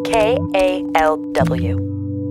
KALW.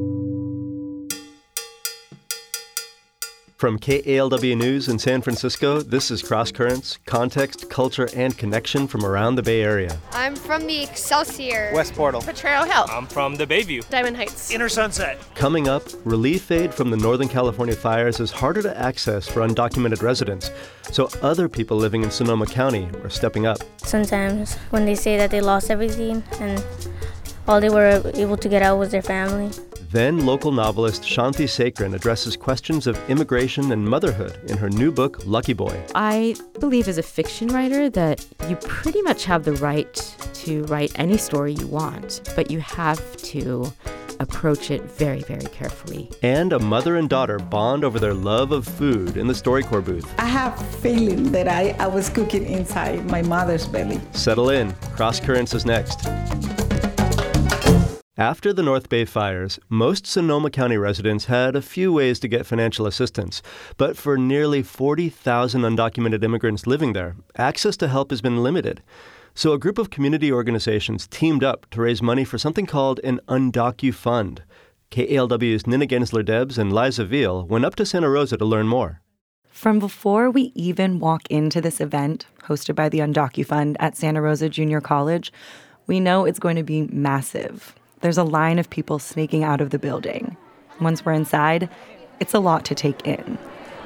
From KALW News in San Francisco, this is Cross Currents, context, culture, and connection from around the Bay Area. I'm from the Excelsior, West Portal, Potrero Hill. I'm from the Bayview, Diamond Heights, Inner Sunset. Coming up, relief aid from the Northern California fires is harder to access for undocumented residents, so other people living in Sonoma County are stepping up. Sometimes when they say that they lost everything and all they were able to get out was their family. Then local novelist Shanti Sekran addresses questions of immigration and motherhood in her new book, Lucky Boy. I believe as a fiction writer that you pretty much have the right to write any story you want, but you have to approach it very, very carefully. And a mother and daughter bond over their love of food in the StoryCorps booth. I have a feeling that I was cooking inside my mother's belly. Settle in. Cross Currents is next. After the North Bay fires, most Sonoma County residents had a few ways to get financial assistance. But for nearly 40,000 undocumented immigrants living there, access to help has been limited. So a group of community organizations teamed up to raise money for something called an Undocu Fund. KALW's Nina Gensler-Debs and Liza Veal went up to Santa Rosa to learn more. From before we even walk into this event, hosted by the Undocu Fund at Santa Rosa Junior College, we know it's going to be massive. There's a line of people snaking out of the building. Once we're inside, it's a lot to take in.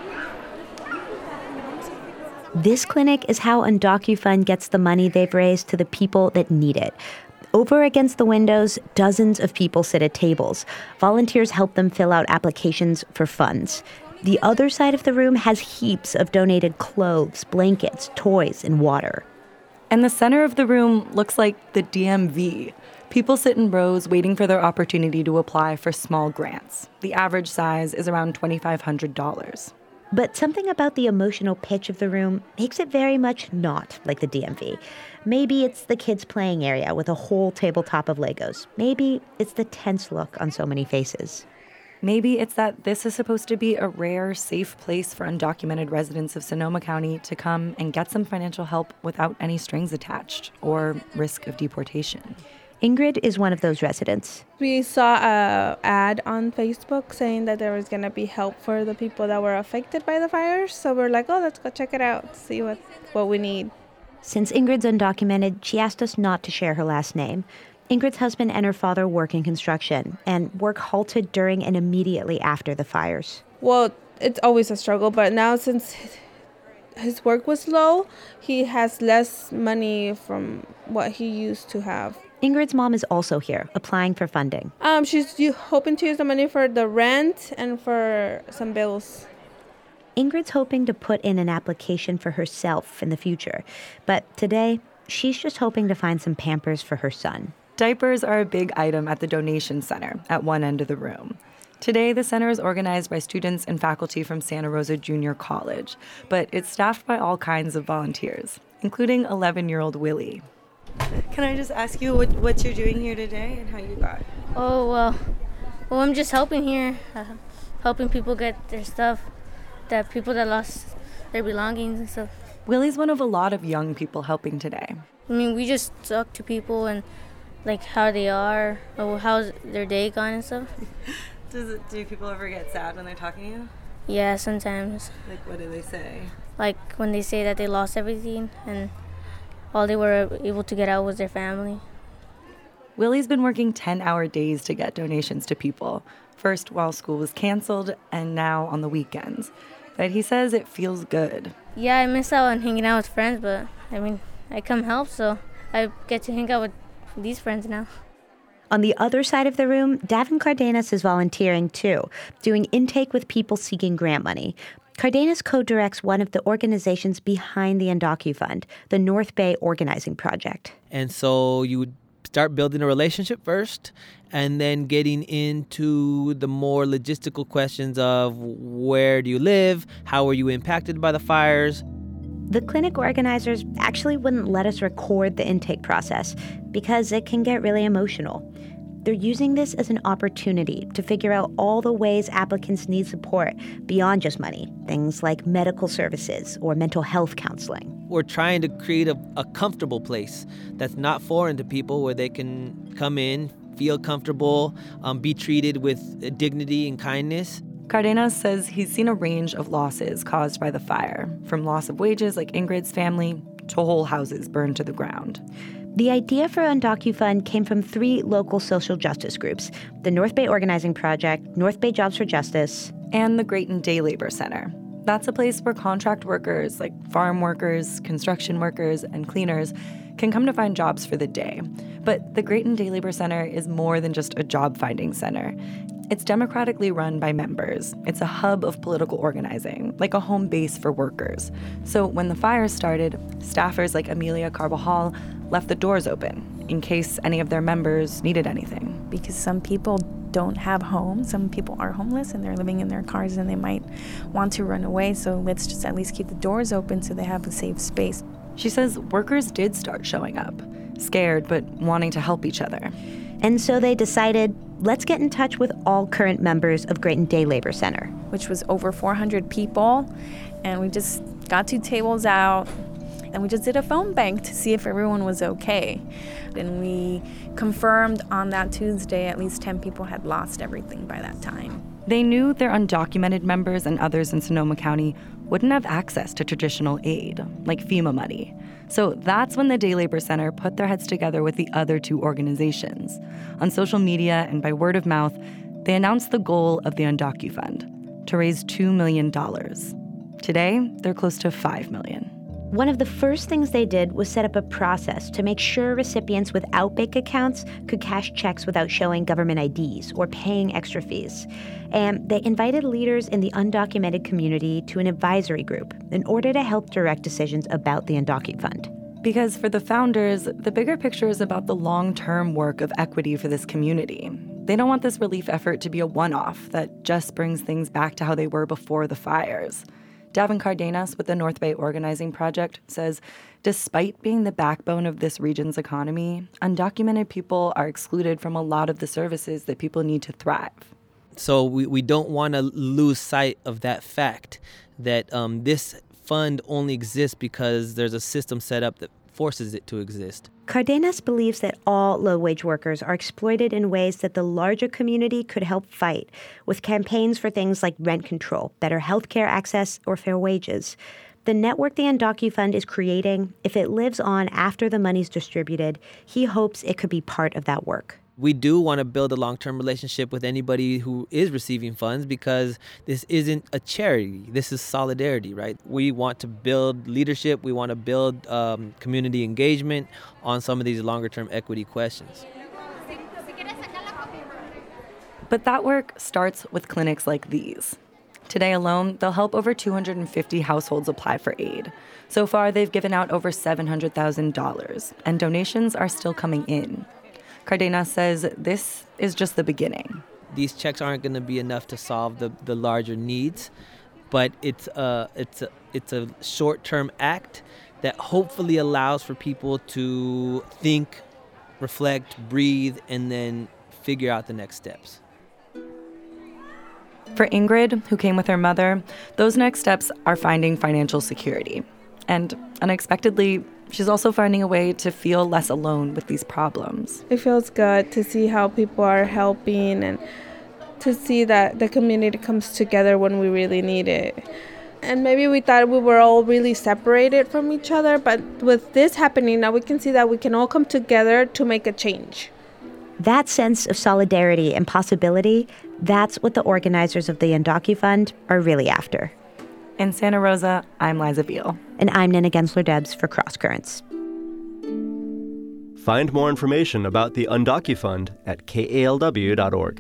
This clinic is how Undocu Fund gets the money they've raised to the people that need it. Over against the windows, dozens of people sit at tables. Volunteers help them fill out applications for funds. The other side of the room has heaps of donated clothes, blankets, toys, and water. And the center of the room looks like the DMV. People sit in rows waiting for their opportunity to apply for small grants. The average size is around $2,500. But something about the emotional pitch of the room makes it very much not like the DMV. Maybe it's the kids' playing area with a whole tabletop of Legos. Maybe it's the tense look on so many faces. Maybe it's that this is supposed to be a rare, safe place for undocumented residents of Sonoma County to come and get some financial help without any strings attached or risk of deportation. Ingrid is one of those residents. We saw an ad on Facebook saying that there was going to be help for the people that were affected by the fires. So we're like, oh, let's go check it out, see what we need. Since Ingrid's undocumented, she asked us not to share her last name. Ingrid's husband and her father work in construction, and work halted during and immediately after the fires. Well, it's always a struggle, but now since his work was low, he has less money from what he used to have. Ingrid's mom is also here, applying for funding. She's hoping to use the money for the rent and for some bills. Ingrid's hoping to put in an application for herself in the future. But today, she's just hoping to find some Pampers for her son. Diapers are a big item at the donation center at one end of the room. Today, the center is organized by students and faculty from Santa Rosa Junior College, but it's staffed by all kinds of volunteers, including 11-year-old Willie. Can I just ask you what you're doing here today and how you got? Oh, well, I'm just helping here, helping people get their stuff, that people that lost their belongings and stuff. Willie's one of a lot of young people helping today. I mean, we just talk to people and, like, how they are, or how's their day gone and stuff. Do people ever get sad when they're talking to you? Yeah, sometimes. Like, what do they say? Like, when they say that they lost everything and all they were able to get out was their family. Willie's been working 10-hour days to get donations to people, first while school was canceled and now on the weekends. But he says it feels good. Yeah, I miss out on hanging out with friends, but, I mean, I come help, so I get to hang out with these friends now. On the other side of the room, Davin Cardenas is volunteering too, doing intake with people seeking grant money. Cardenas co-directs one of the organizations behind the Undocu Fund, the North Bay Organizing Project. And so you would start building a relationship first, and then getting into the more logistical questions of where do you live, how were you impacted by the fires. The clinic organizers actually wouldn't let us record the intake process because it can get really emotional. They're using this as an opportunity to figure out all the ways applicants need support beyond just money, things like medical services or mental health counseling. We're trying to create a comfortable place that's not foreign to people, where they can come in, feel comfortable, be treated with dignity and kindness. Cardenas says he's seen a range of losses caused by the fire, from loss of wages like Ingrid's family to whole houses burned to the ground. The idea for UndocuFund came from 3 local social justice groups: the North Bay Organizing Project, North Bay Jobs for Justice, and the Grayton Day Labor Center. That's a place where contract workers like farm workers, construction workers, and cleaners can come to find jobs for the day. But the Grayton Day Labor Center is more than just a job-finding center. It's democratically run by members. It's a hub of political organizing, like a home base for workers. So when the fires started, staffers like Amelia Carbajal left the doors open in case any of their members needed anything. Because some people don't have homes. Some people are homeless and they're living in their cars and they might want to run away. So let's just at least keep the doors open so they have a safe space. She says workers did start showing up, scared but wanting to help each other. And so they decided, let's get in touch with all current members of Grayton Day Labor Center. Which was over 400 people. And we just got 2 tables out and we just did a phone bank to see if everyone was okay. And we confirmed on that Tuesday at least 10 people had lost everything by that time. They knew their undocumented members and others in Sonoma County wouldn't have access to traditional aid, like FEMA money. So that's when the Day Labor Center put their heads together with the other 2 organizations. On social media and by word of mouth, they announced the goal of the UndocuFund, to raise $2 million. Today, they're close to $5 million. One of the first things they did was set up a process to make sure recipients without bank accounts could cash checks without showing government IDs or paying extra fees. And they invited leaders in the undocumented community to an advisory group in order to help direct decisions about the UndocuFund. Because for the founders, the bigger picture is about the long-term work of equity for this community. They don't want this relief effort to be a one-off that just brings things back to how they were before the fires. Davin Cardenas with the North Bay Organizing Project says, despite being the backbone of this region's economy, undocumented people are excluded from a lot of the services that people need to thrive. So we don't want to lose sight of that fact that this fund only exists because there's a system set up that forces it to exist. Cardenas believes that all low-wage workers are exploited in ways that the larger community could help fight, with campaigns for things like rent control, better health care access, or fair wages. The network the UndocuFund is creating, if it lives on after the money's distributed, he hopes it could be part of that work. We do want to build a long-term relationship with anybody who is receiving funds because this isn't a charity. This is solidarity, right? We want to build leadership. We want to build community engagement on some of these longer-term equity questions. But that work starts with clinics like these. Today alone, they'll help over 250 households apply for aid. So far, they've given out over $700,000, and donations are still coming in. Cardenas says this is just the beginning. These checks aren't going to be enough to solve the larger needs, but it's a short-term act that hopefully allows for people to think, reflect, breathe, and then figure out the next steps. For Ingrid, who came with her mother, those next steps are finding financial security. And unexpectedly, she's also finding a way to feel less alone with these problems. It feels good to see how people are helping and to see that the community comes together when we really need it. And maybe we thought we were all really separated from each other, but with this happening, now we can see that we can all come together to make a change. That sense of solidarity and possibility, that's what the organizers of the UndocuFund are really after. In Santa Rosa, I'm Liza Veal. And I'm Nina Gensler-Debs for Cross Currents. Find more information about the UndocuFund at kalw.org.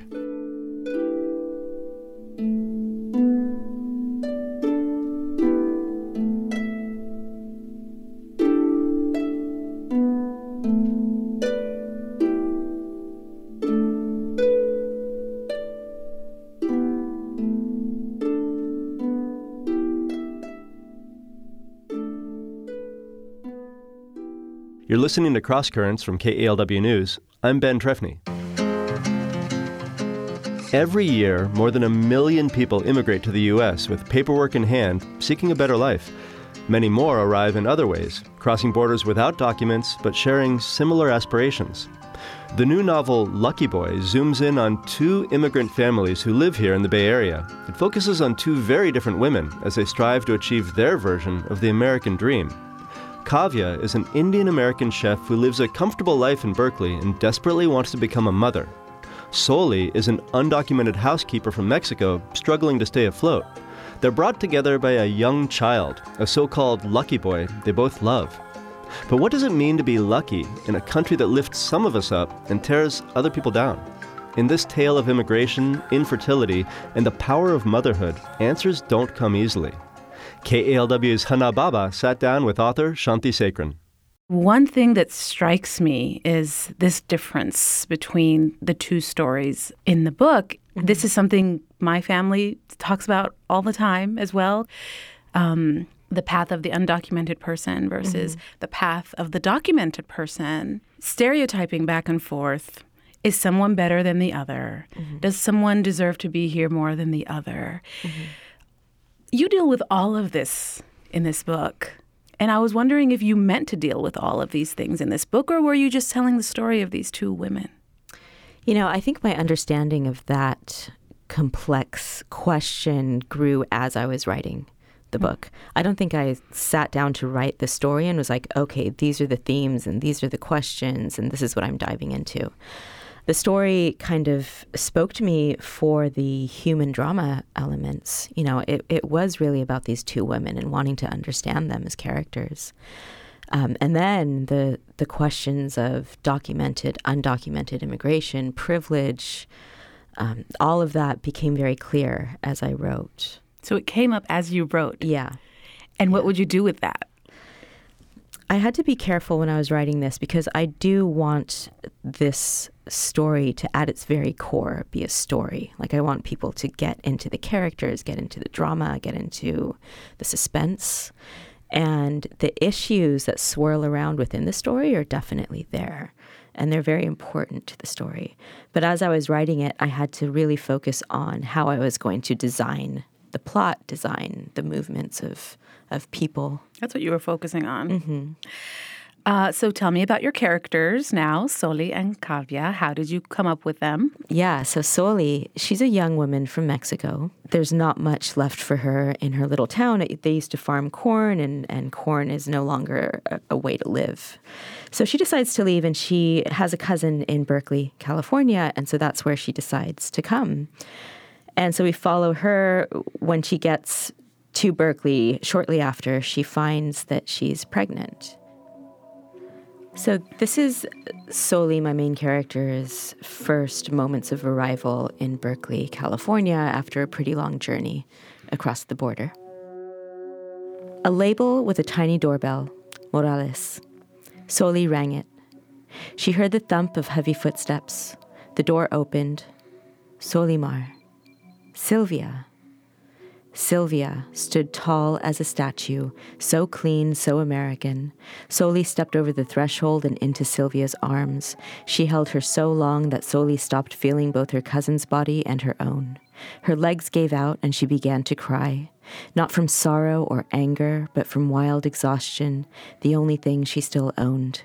You're listening to Cross Currents from KALW News. I'm Ben Trefny. Every year, more than 1 million people immigrate to the U.S. with paperwork in hand, seeking a better life. Many more arrive in other ways, crossing borders without documents but sharing similar aspirations. The new novel, Lucky Boy, zooms in on two immigrant families who live here in the Bay Area. It focuses on two very different women as they strive to achieve their version of the American dream. Kavya is an Indian-American chef who lives a comfortable life in Berkeley and desperately wants to become a mother. Soli is an undocumented housekeeper from Mexico struggling to stay afloat. They're brought together by a young child, a so-called lucky boy they both love. But what does it mean to be lucky in a country that lifts some of us up and tears other people down? In this tale of immigration, infertility, and the power of motherhood, answers don't come easily. KALW's Hana Baba sat down with author Shanti Sekran. One thing that strikes me is this difference between the two stories in the book. This is something my family talks about all the time as well. The path of the undocumented person versus the path of the documented person. Stereotyping back and forth. Is someone better than the other? Does someone deserve to be here more than the other? You deal with all of this in this book. And I was wondering if you meant to deal with all of these things in this book, or were you just telling the story of these two women? You know, I think my understanding of that complex question grew as I was writing the book. I don't think I sat down to write the story and was like, okay, these are the themes and these are the questions and this is what I'm diving into. The story kind of spoke to me for the human drama elements. You know, it was really about these two women and wanting to understand them as characters. And then the questions of documented, undocumented immigration, privilege, all of that became very clear as I wrote. So it came up as you wrote? Yeah. And what would you do with that? I had to be careful when I was writing this because I do want this story to, at its very core, be a story. Like, I want people to get into the characters, get into the drama, get into the suspense. And the issues that swirl around within the story are definitely there. And they're very important to the story. But as I was writing it, I had to really focus on how I was going to design the plot, design the movements of people. That's what you were focusing on. So tell me about your characters now, Soli and Kavya. How did you come up with them? Yeah, so Soli, she's a young woman from Mexico. There's not much left for her in her little town. They used to farm corn, and corn is no longer a way to live. So she decides to leave, and she has a cousin in Berkeley, California, and so that's where she decides to come. And so we follow her when she gets to Berkeley. Shortly after, she finds that she's pregnant. So this is Soli, my main character's first moments of arrival in Berkeley, California, after a pretty long journey across the border. A label with a tiny doorbell, Morales. Soli rang it. She heard the thump of heavy footsteps. The door opened. Solimar. Sylvia. Sylvia stood tall as a statue, so clean, so American. Soli stepped over the threshold and into Sylvia's arms. She held her so long that Soli stopped feeling both her cousin's body and her own. Her legs gave out and she began to cry. Not from sorrow or anger, but from wild exhaustion, the only thing she still owned.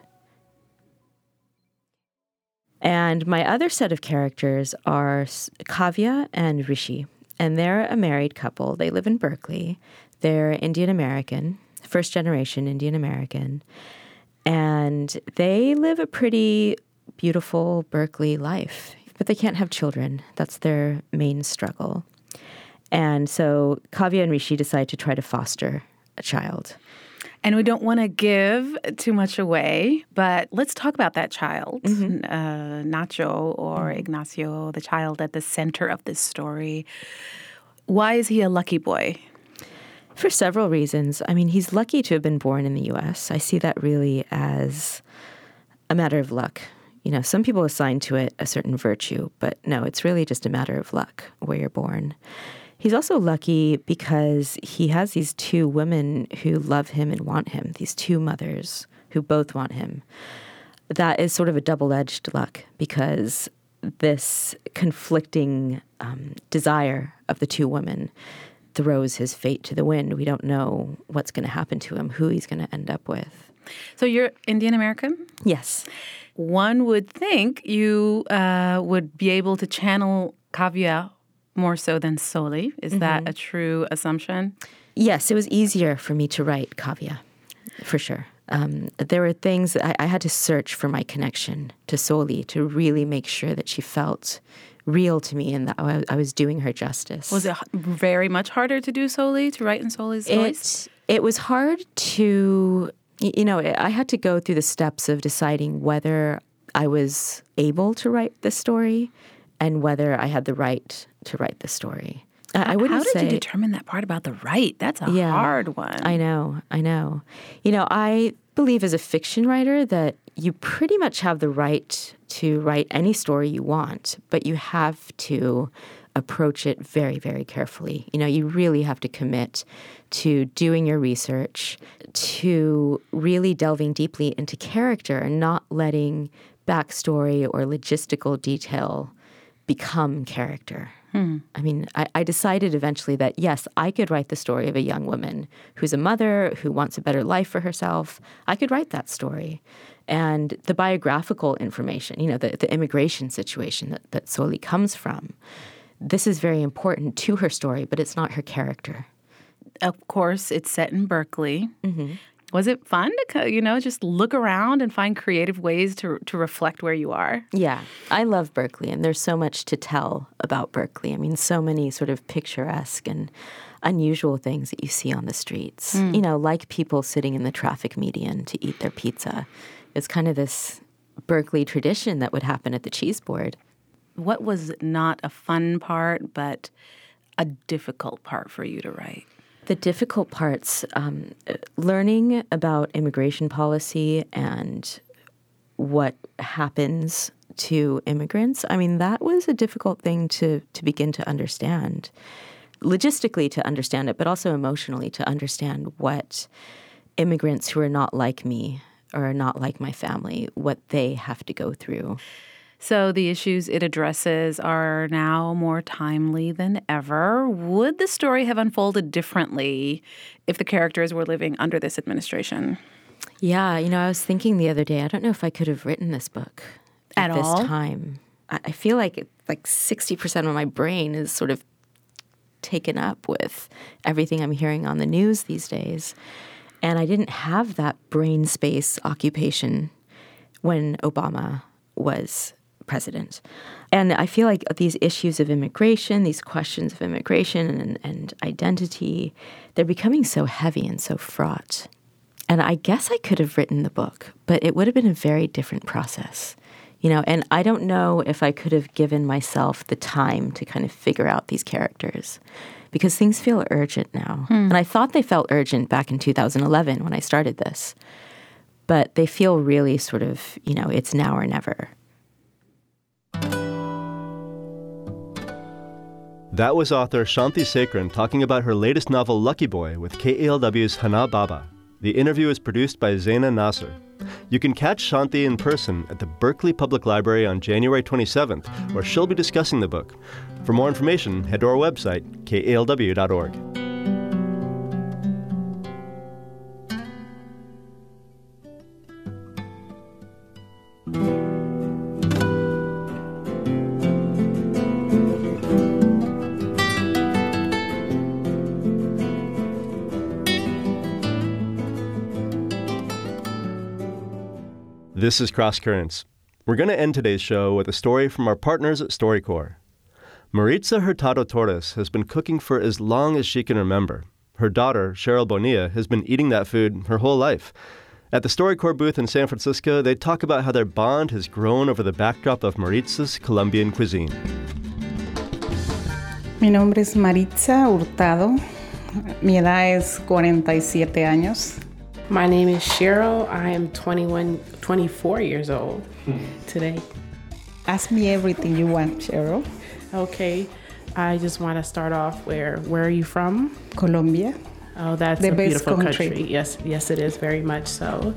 And my other set of characters are Kavya and Rishi. And they're a married couple. They live in Berkeley. They're Indian American, first generation Indian American. And they live a pretty beautiful Berkeley life. But they can't have children. That's their main struggle. And so Kavya and Rishi decide to try to foster a child. And we don't want to give too much away, but let's talk about that child, Nacho or Ignacio, the child at the center of this story. Why is he a lucky boy? For several reasons. I mean, he's lucky to have been born in the U.S. I see that really as a matter of luck. You know, some people assign to it a certain virtue, but no, it's really just a matter of luck where you're born. He's also lucky because he has these two women who love him and want him, these two mothers who both want him. That is sort of a double-edged luck because this conflicting desire of the two women throws his fate to the wind. We don't know what's going to happen to him, who he's going to end up with. So you're Indian American? Yes. one would think you would be able to channel Kavya more so than Soli. Is that a true assumption? Yes, it was easier for me to write Kavya, for sure. There were things that I had to search for my connection to Soli to really make sure that she felt real to me and that I was doing her justice. Was it very much harder to do Soli, to write in Soli's voice? It was hard to, I had to go through the steps of deciding whether I was able to write the story and whether I had the right to write the story. I wouldn't How did you determine that part about the right? That's a hard one. I know. I believe as a fiction writer that you pretty much have the right to write any story you want, but you have to approach it very, very carefully. You really have to commit to doing your research, to really delving deeply into character and not letting backstory or logistical detail become character. I mean, I decided eventually that, yes, I could write the story of a young woman who's a mother, who wants a better life for herself. I could write that story. And the biographical information, the immigration situation that Soli comes from, this is very important to her story, but it's not her character. Of course, it's set in Berkeley. Was it fun to, just look around and find creative ways to reflect where you are? Yeah, I love Berkeley, and there's so much to tell about Berkeley. I mean, so many sort of picturesque and unusual things that you see on the streets. Like people sitting in the traffic median to eat their pizza. It's kind of this Berkeley tradition that would happen at the cheese board. What was not a fun part, but a difficult part for you to write? The difficult parts, learning about immigration policy and what happens to immigrants. I mean, that was a difficult thing to begin to understand. Logistically to understand it, but also emotionally to understand what immigrants who are not like me or are not like my family, what they have to go through. So the issues it addresses are now more timely than ever. Would the story have unfolded differently if the characters were living under this administration? Yeah, I was thinking the other day, I don't know if I could have written this book at this time. I feel like 60% of my brain is sort of taken up with everything I'm hearing on the news these days. And I didn't have that brain space occupation when Obama was president. And I feel like these issues of immigration, these questions of immigration and identity, they're becoming so heavy and so fraught. And I guess I could have written the book, but it would have been a very different process. And I don't know if I could have given myself the time to kind of figure out these characters because things feel urgent now. And I thought they felt urgent back in 2011 when I started this. But they feel really sort of, it's now or never. That was author Shanti Sekran talking about her latest novel, Lucky Boy, with KALW's Hana Baba. The interview is produced by Zaina Nasser. You can catch Shanti in person at the Berkeley Public Library on January 27th, where she'll be discussing the book. For more information, head to our website, kalw.org. This is Cross Currents. We're going to end today's show with a story from our partners at StoryCorps. Maritza Hurtado Torres has been cooking for as long as she can remember. Her daughter, Cheryl Bonilla, has been eating that food her whole life. At the StoryCorps booth in San Francisco, they talk about how their bond has grown over the backdrop of Maritza's Colombian cuisine. Mi nombre es Maritza Hurtado. Mi edad es 47 años. My name is Cheryl. I am 24 years old today. Ask me everything you want, Cheryl. Okay. I just want to start off where are you from? Colombia. Oh, that's the a best beautiful country. Yes, it is very much so.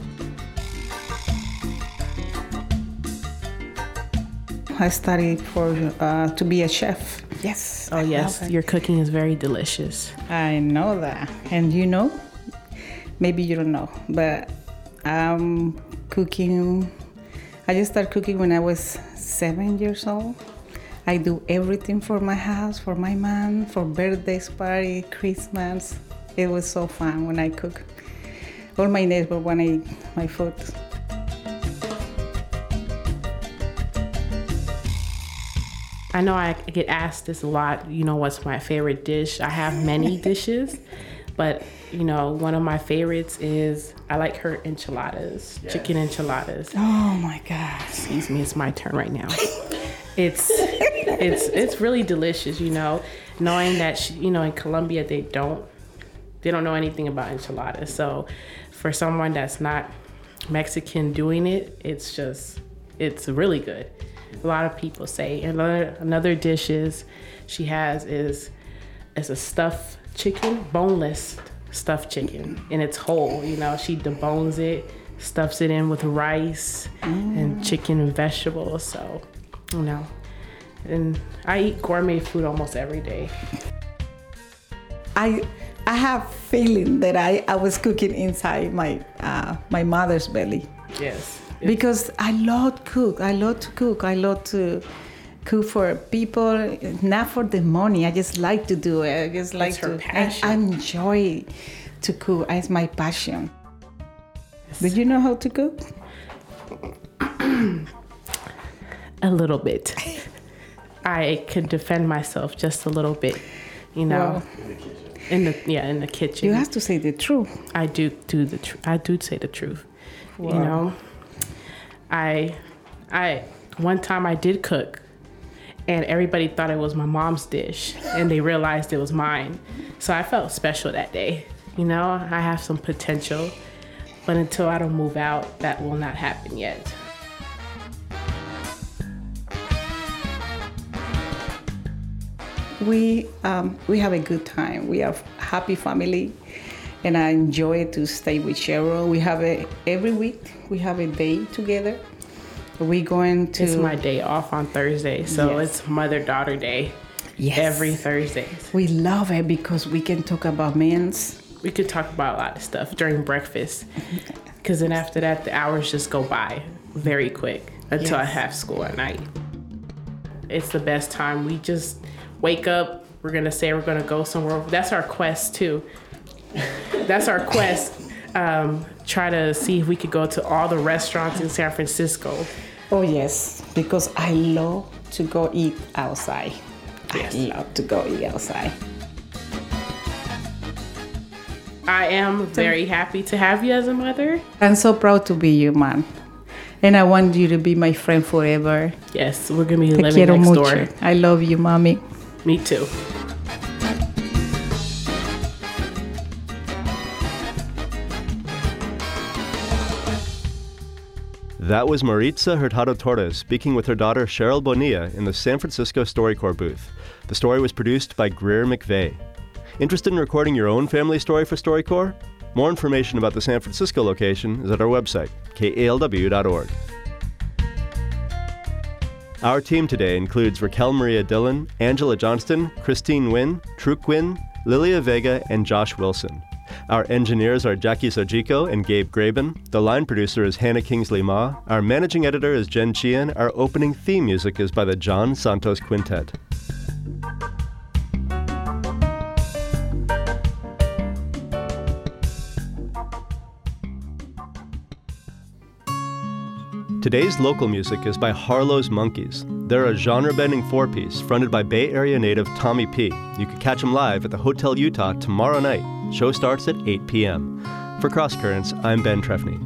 I studied to be a chef. Yes. Oh, yes. Your cooking is very delicious. I know that. And maybe you don't know, but I'm cooking I just started cooking when I was 7 years old. I do everything for my house, for my mom, for birthdays, party, Christmas. It was so fun when I cook. All my neighbors want to eat my food. I know I get asked this a lot, what's my favorite dish? I have many dishes, but, one of my favorites is I like her enchiladas, chicken enchiladas. Oh my God. Excuse me, it's my turn right now. It's really delicious, knowing that, in Colombia they don't know anything about enchiladas. So for someone that's not Mexican doing it, it's really good. A lot of people say. Another dish she has is a stuffed chicken, boneless stuffed chicken, and it's whole. She debones it, stuffs it in with rice and chicken and vegetables. So, and I eat gourmet food almost every day. I have feeling that I was cooking inside my mother's belly. Yes. Because I love to cook. I love to cook for people, not for the money. I just like to do it. I just like her passion. I enjoy to cook. It's my passion. Yes. Do you know how to cook? A little bit. I can defend myself just a little bit, Wow. In the kitchen. You have to say the truth. I do the truth. I do say the truth. Wow. I one time I did cook, and everybody thought it was my mom's dish, and they realized it was mine. So I felt special that day. I have some potential, but until I don't move out, that will not happen yet. We have a good time. We are a happy family, and I enjoy to stay with Cheryl. Every week we have a day together. We're going to. It's my day off on Thursday, so Yes. It's Mother-Daughter Day. Yes. Every Thursday. We love it because we can talk about men's. We could talk about a lot of stuff during breakfast, because then after that, the hours just go by very quick until I have school at night. It's the best time. We just wake up. We're gonna say we're gonna go somewhere. That's our quest too. That's our quest. Try to see if we could go to all the restaurants in San Francisco. Oh yes, because I love to go eat outside. Yes. I love to go eat outside. I am very happy to have you as a mother. I'm so proud to be you, man. And I want you to be my friend forever. Yes, we're gonna be Te living quiero next mucho. door. I love you, mommy. Me too. That was Maritza Hurtado Torres speaking with her daughter Cheryl Bonilla in the San Francisco StoryCorps booth. The story was produced by Greer McVeigh. Interested in recording your own family story for StoryCorps? More information about the San Francisco location is at our website, kalw.org. Our team today includes Raquel Maria Dillon, Angela Johnston, Christine Nguyen, Truk Nguyen, Lilia Vega, and Josh Wilson. Our engineers are Jackie Sojiko and Gabe Graben. The line producer is Hannah Kingsley Ma. Our managing editor is Jen Chian. Our opening theme music is by the John Santos Quintet. Today's local music is by Harlow's Monkeys. They're a genre-bending four-piece fronted by Bay Area native Tommy P. You can catch them live at the Hotel Utah tomorrow night. Show starts at 8 p.m. For Cross Currents, I'm Ben Trefny.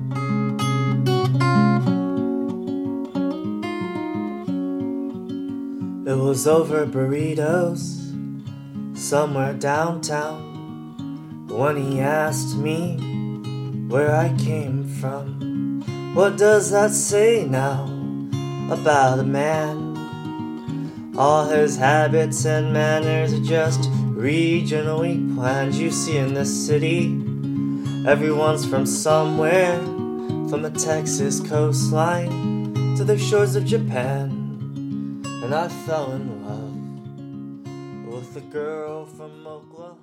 It was over burritos somewhere downtown when he asked me where I came from. What does that say now about a man? All his habits and manners are just regionally planned. You see in this city, everyone's from somewhere, from the Texas coastline to the shores of Japan. And I fell in love with a girl from Oklahoma.